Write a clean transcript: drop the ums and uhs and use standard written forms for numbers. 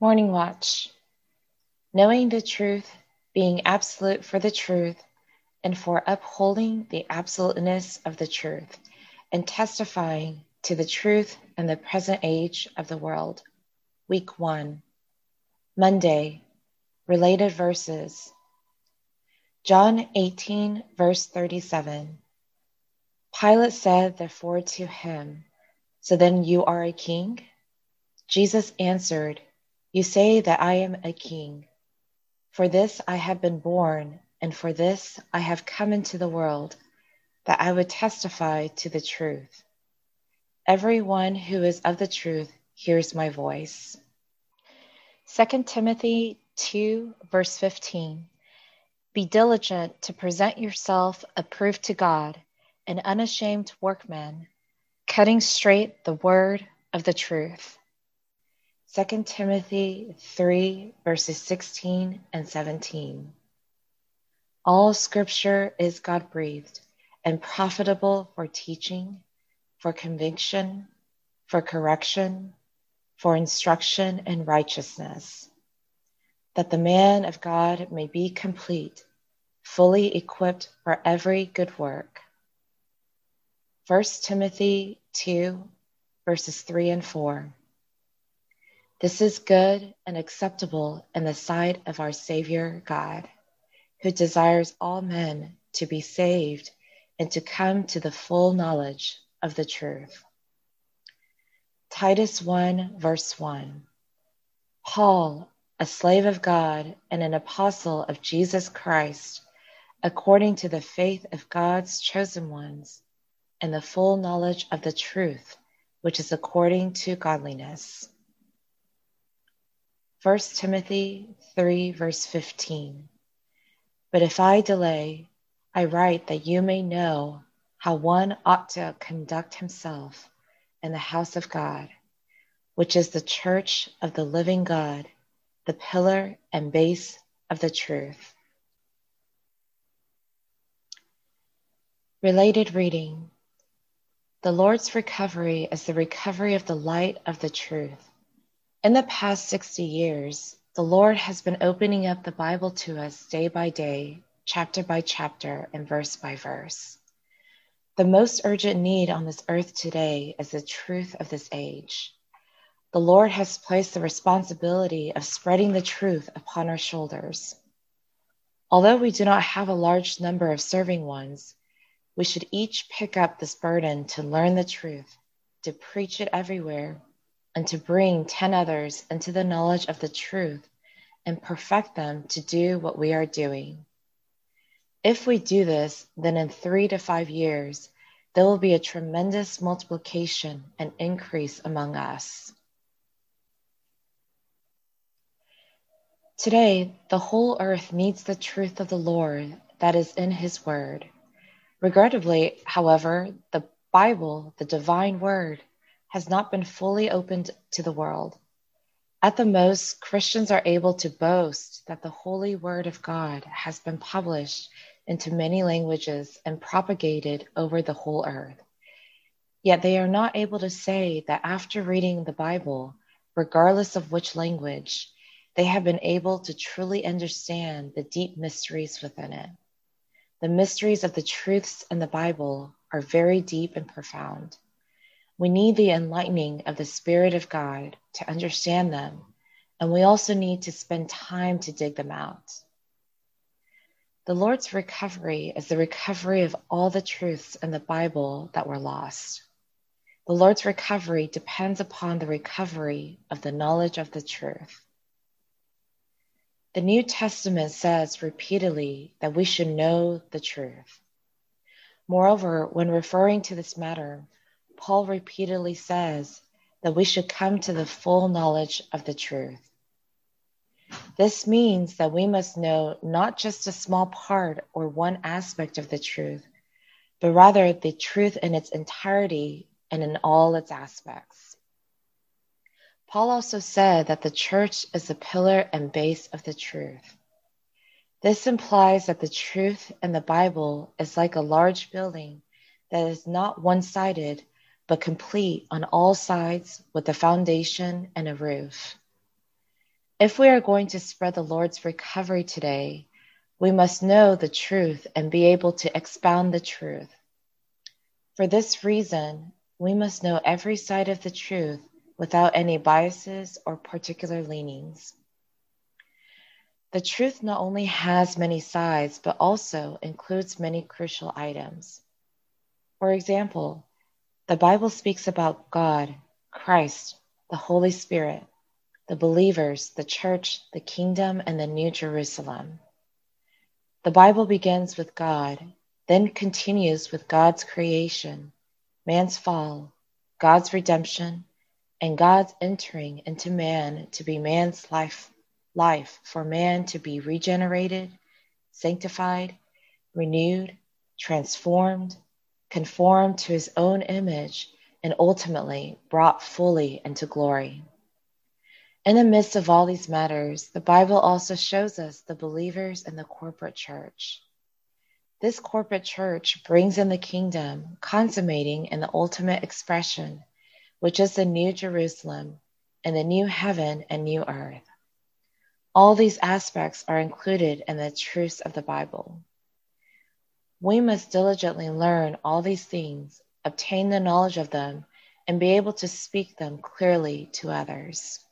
Morning Watch. Knowing the truth, being absolute for the truth, and for upholding the absoluteness of the truth, and testifying to the truth in the present age of the world. Week 1. Monday. Related verses. John 18, verse 37. Pilate said therefore to him, "So then you are a king?" Jesus answered, "You say that I am a king. For this I have been born, and for this I have come into the world, that I would testify to the truth. Everyone who is of the truth hears my voice." 2 Timothy 2, verse 15. Be diligent to present yourself approved to God, an unashamed workman, cutting straight the word of the truth. 2 Timothy 3, verses 16 and 17. All Scripture is God-breathed and profitable for teaching, for conviction, for correction, for instruction in righteousness, that the man of God may be complete, fully equipped for every good work. 1 Timothy 2, verses 3 and 4. This is good and acceptable in the sight of our Savior God, who desires all men to be saved and to come to the full knowledge of the truth. Titus 1, verse 1. Paul, a slave of God and an apostle of Jesus Christ, according to the faith of God's chosen ones, and the full knowledge of the truth, which is according to godliness. 1 Timothy 3, verse 15. But if I delay, I write that you may know how one ought to conduct himself in the house of God, which is the church of the living God, the pillar and base of the truth. Related reading. The Lord's recovery is the recovery of the light of the truth. In the past 60 years, the Lord has been opening up the Bible to us day by day, chapter by chapter, and verse by verse. The most urgent need on this earth today is the truth of this age. The Lord has placed the responsibility of spreading the truth upon our shoulders. Although we do not have a large number of serving ones, we should each pick up this burden to learn the truth, to preach it everywhere, and to bring 10 others into the knowledge of the truth and perfect them to do what we are doing. If we do this, then in 3 to 5 years, there will be a tremendous multiplication and increase among us. Today, the whole earth needs the truth of the Lord that is in His Word. Regrettably, however, the Bible, the divine Word, has not been fully opened to the world. At the most, Christians are able to boast that the holy Word of God has been published into many languages and propagated over the whole earth. Yet they are not able to say that after reading the Bible, regardless of which language, they have been able to truly understand the deep mysteries within it. The mysteries of the truths in the Bible are very deep and profound. We need the enlightening of the Spirit of God to understand them, and we also need to spend time to dig them out. The Lord's recovery is the recovery of all the truths in the Bible that were lost. The Lord's recovery depends upon the recovery of the knowledge of the truth. The New Testament says repeatedly that we should know the truth. Moreover, when referring to this matter, Paul repeatedly says that we should come to the full knowledge of the truth. This means that we must know not just a small part or one aspect of the truth, but rather the truth in its entirety and in all its aspects. Paul also said that the church is the pillar and base of the truth. This implies that the truth in the Bible is like a large building that is not one-sided, but complete on all sides with a foundation and a roof. If we are going to spread the Lord's recovery today, we must know the truth and be able to expound the truth. For this reason, we must know every side of the truth without any biases or particular leanings. The truth not only has many sides, but also includes many crucial items. For example, the Bible speaks about God, Christ, the Holy Spirit, the believers, the church, the kingdom, and the New Jerusalem. The Bible begins with God, then continues with God's creation, man's fall, God's redemption, and God's entering into man to be man's life for man to be regenerated, sanctified, renewed, transformed, conformed to his own image, and ultimately brought fully into glory. In the midst of all these matters, the Bible also shows us the believers in the corporate church. This corporate church brings in the kingdom, consummating in the ultimate expression, which is the New Jerusalem and the new heaven and new earth. All these aspects are included in the truths of the Bible. We must diligently learn all these things, obtain the knowledge of them, and be able to speak them clearly to others.